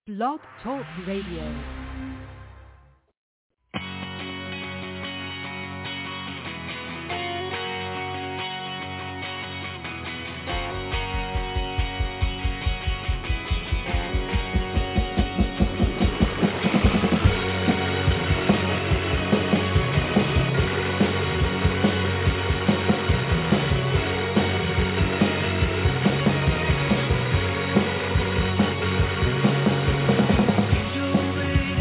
Blog Talk Radio. Angel wings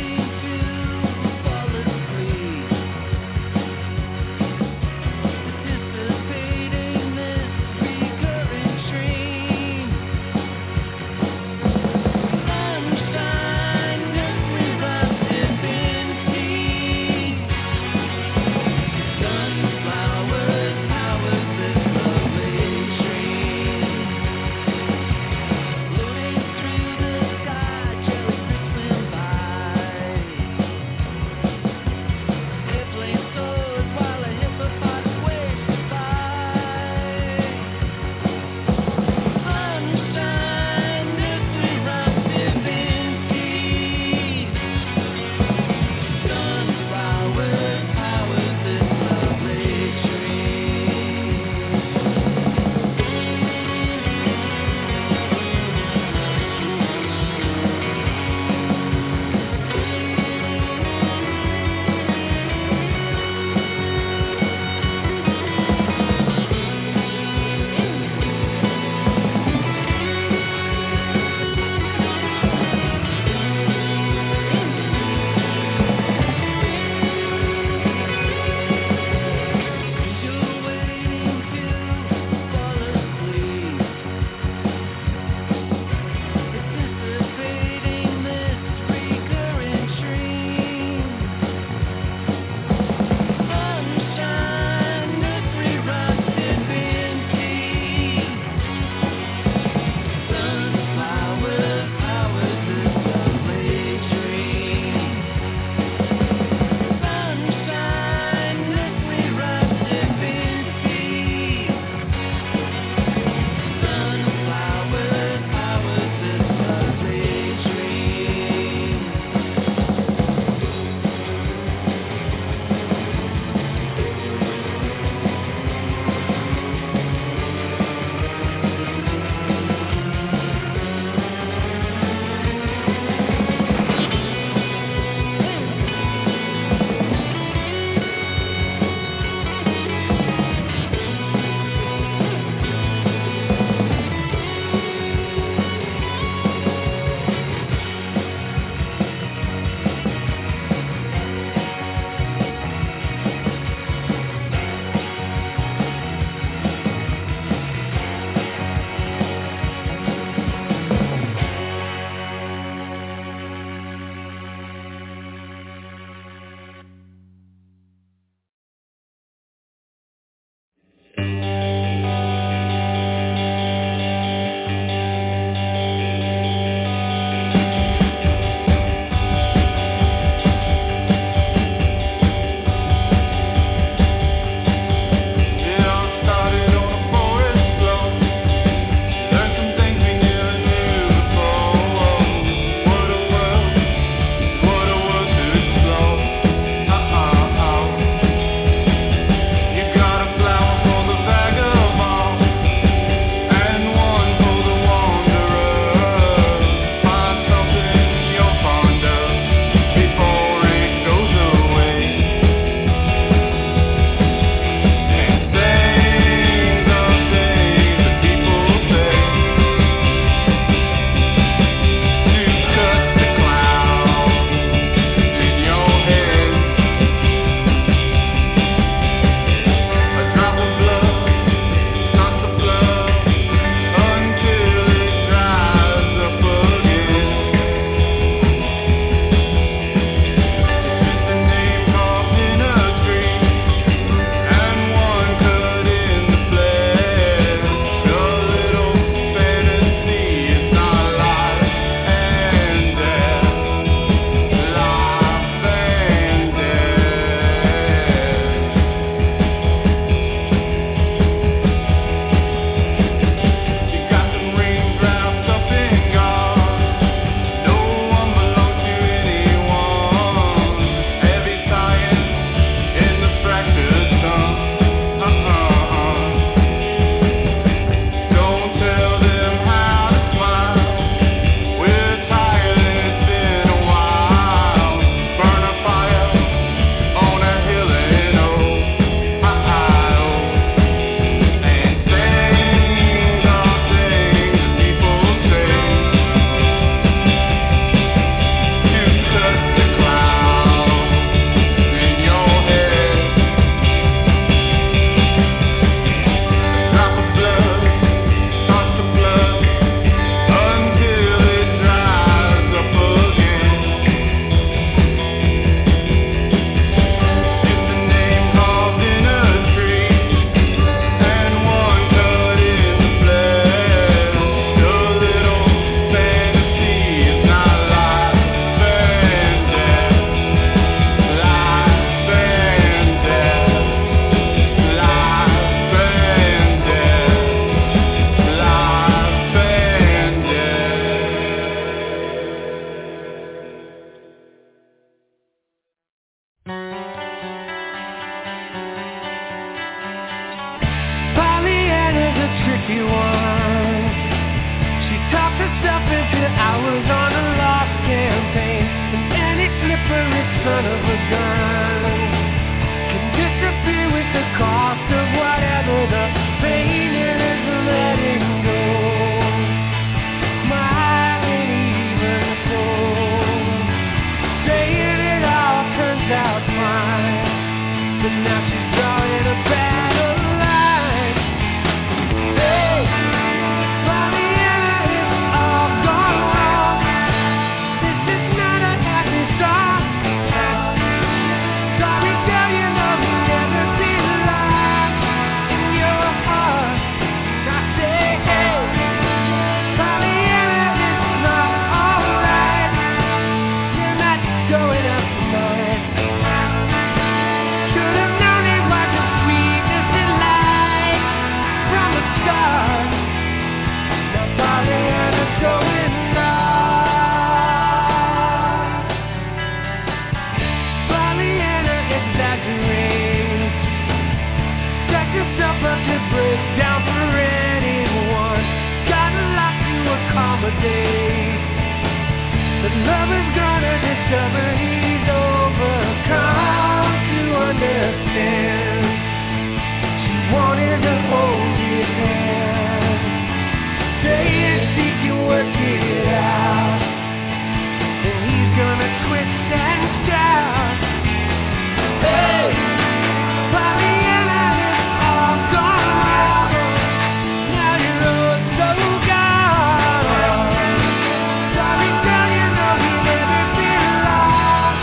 was on a lost campaign, and any slippery son of a gun can disappear with the cost of whatever the pain is letting go. Smiling even so, saying it all turns out fine, but now she's drawing a battle line. Hey, by the end it's all gone wrong. This is not a happy song. Sorry, girl, you know you never belong in your heart. I say, hey, by the end it's not alright. You're not going up tonight. Should have known it was the sweetness in life from the start. Now Pollyanna's going on. Pollyanna exaggerates, set yourself up to break down for anyone. Got a lot to accommodate, but love is gonna discover he's overcome to understand. She wanted to hold his hand, saying she can work it out, and he's gonna twist and shout. Hey, Pollyanna, it's all gone wrong. Now you're oh so gone. Sorry, girl, you know you never belong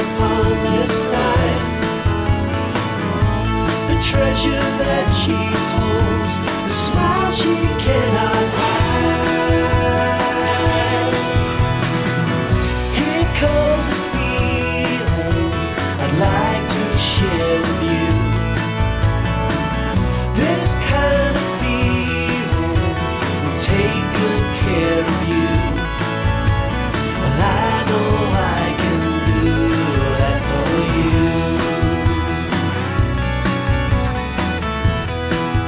upon this night. The treasure that she holds, the smile she cannot hide. Here comes a feeling I'd like to share with you. This kind of feeling will take good care of you. And I know I can do that for you.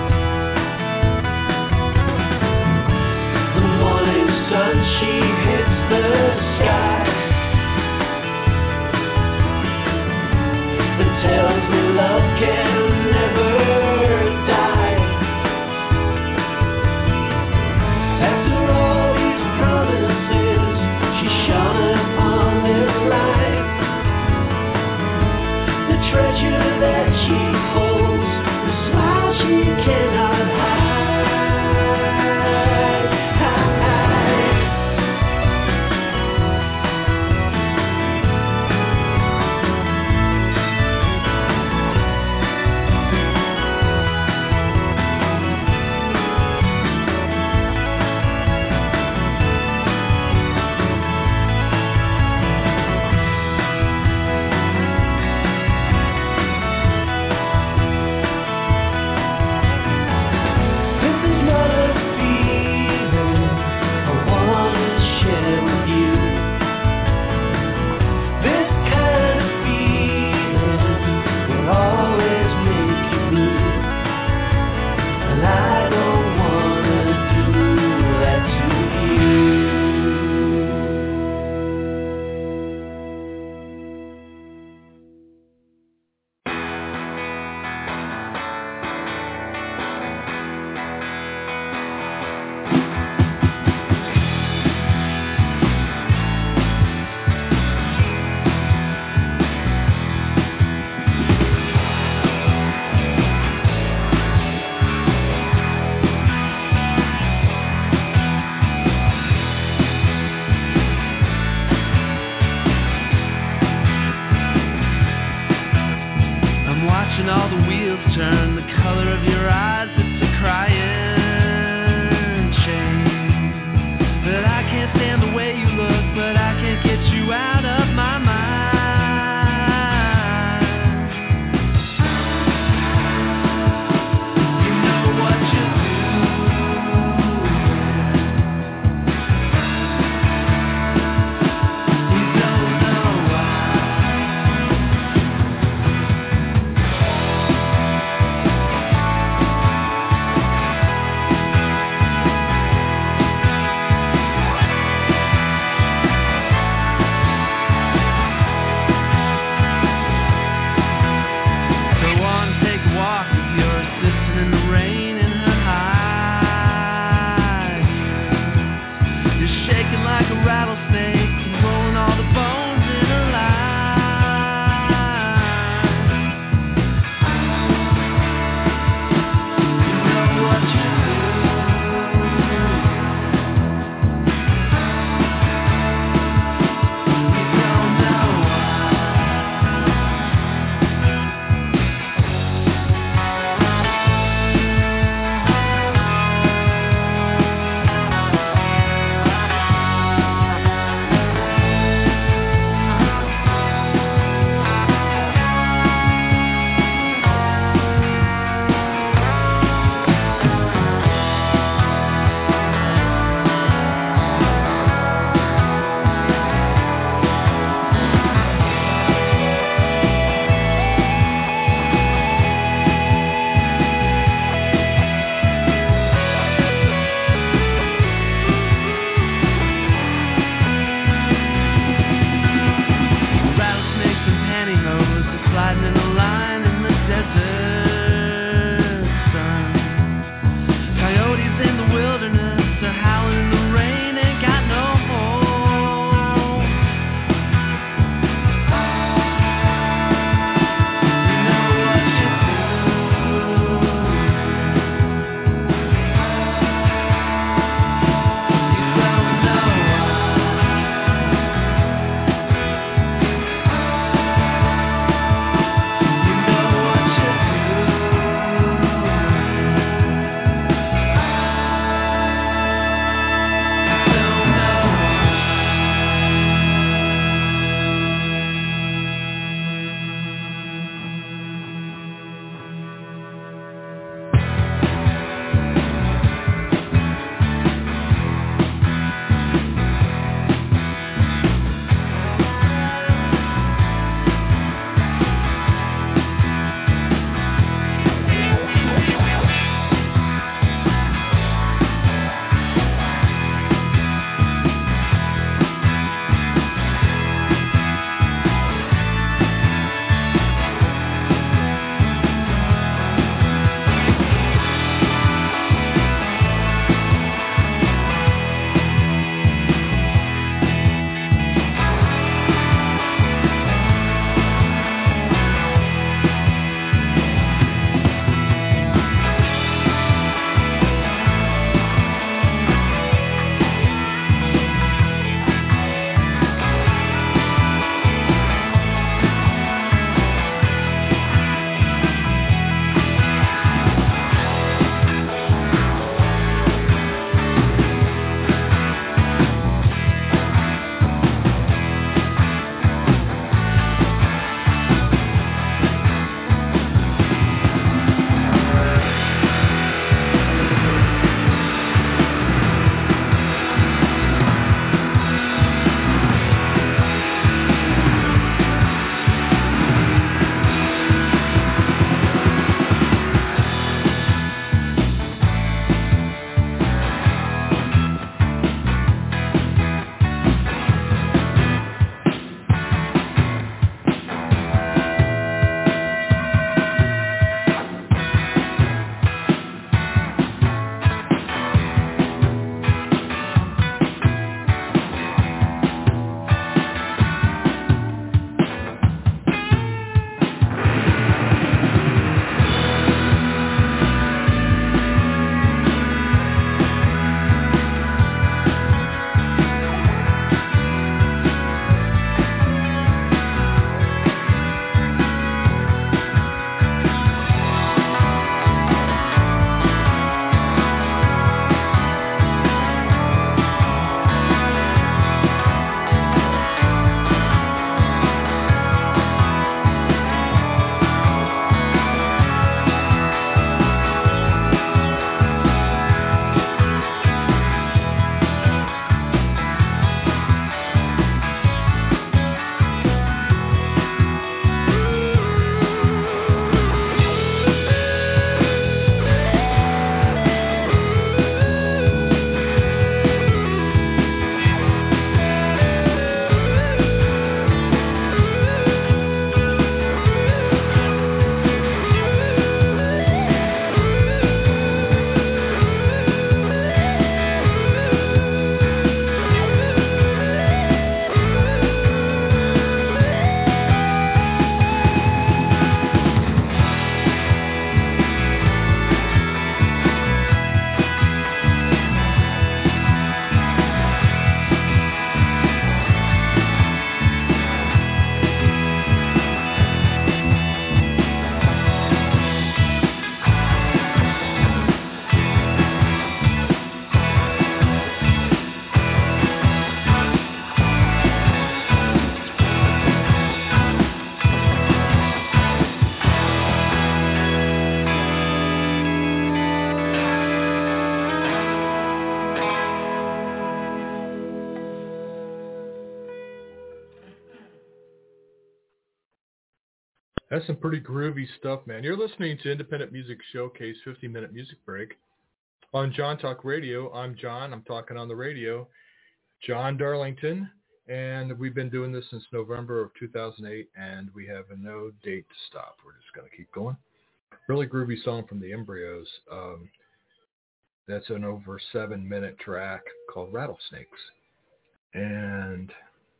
That's some pretty groovy stuff, man. You're listening to Independent Music Showcase 50-minute music break on John Talk Radio. I'm John. I'm talking on the radio, John Darlington, and we've been doing this since November of 2008, and we have no date to stop. We're just going to keep going. Really groovy song from the Embryos. That's an over 7-minute track called Rattlesnakes. And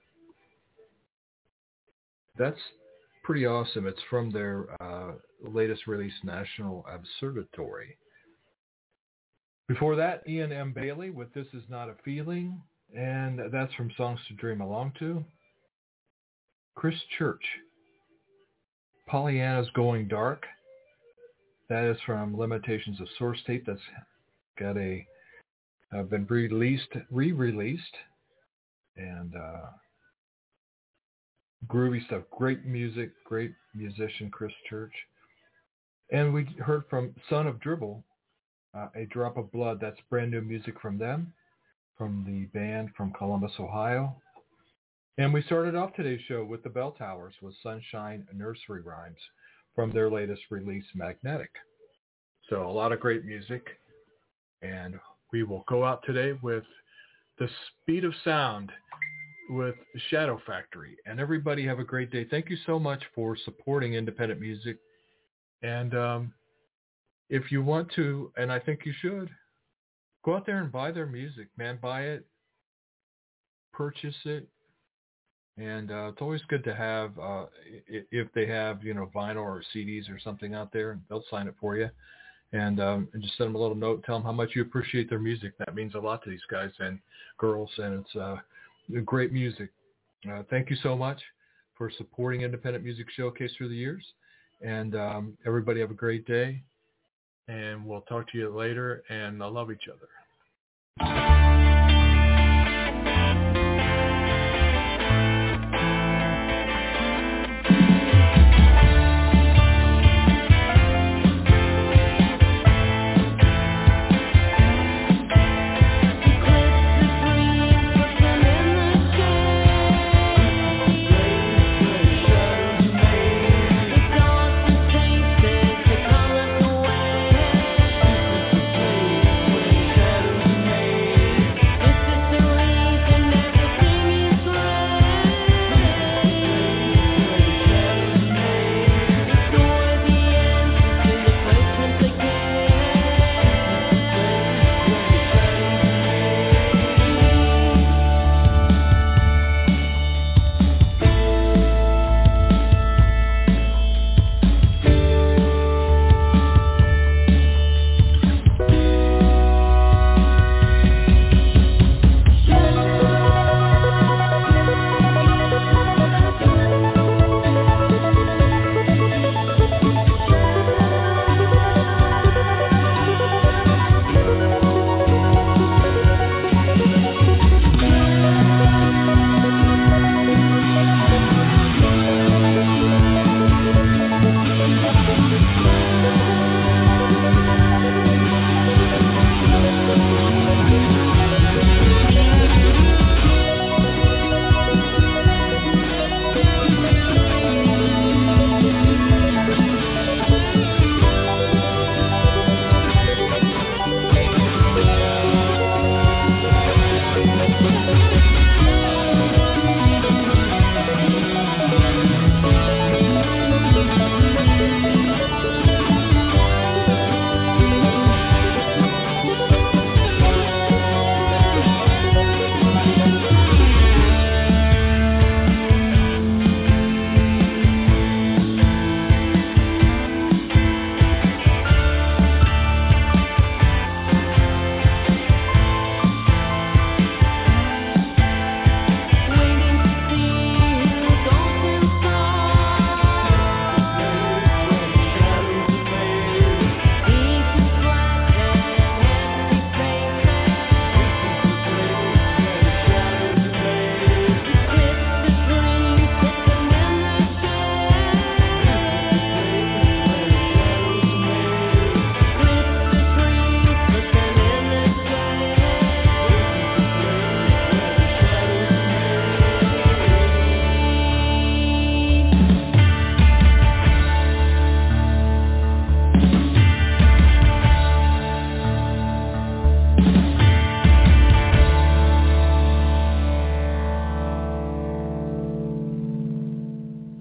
that's pretty awesome. It's from their latest release, National Observatory. Before that, Ian M. Bailey with This Is Not a Feeling, and that's from Songs to Dream Along To. Chris Church, Pollyanna's Going Dark. That is from Limitations of Source Tape. That's got been re-released, and groovy stuff. Great music, great musician, Chris Church. And we heard from Son of Dribble, A Drop of Blood. That's brand new music from them, from the band from Columbus, Ohio. And we started off today's show with the Bell Towers with Sunshine Nursery Rhymes from their latest release, Magnetic. So a lot of great music. And we will go out today with The Speed of Sound with Shadow Factory. And everybody have a great day. Thank you so much for supporting independent music. And if you want to, and I think you should, go out there and buy their music, man. Buy it, purchase it. And it's always good to have, if they have, vinyl or CDs or something out there, they'll sign it for you. And just send them a little note, tell them how much you appreciate their music. That means a lot to these guys and girls, and it's great music. Thank you so much for supporting Independent Music Showcase through the years. And everybody have a great day, and we'll talk to you later, and I love each other. Shadows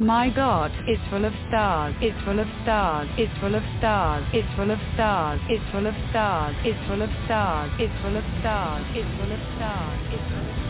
My God is full of stars, is full of stars, is full of stars, is full of stars, is full of stars, is full of stars, is full of stars, is full of stars, is full of stars.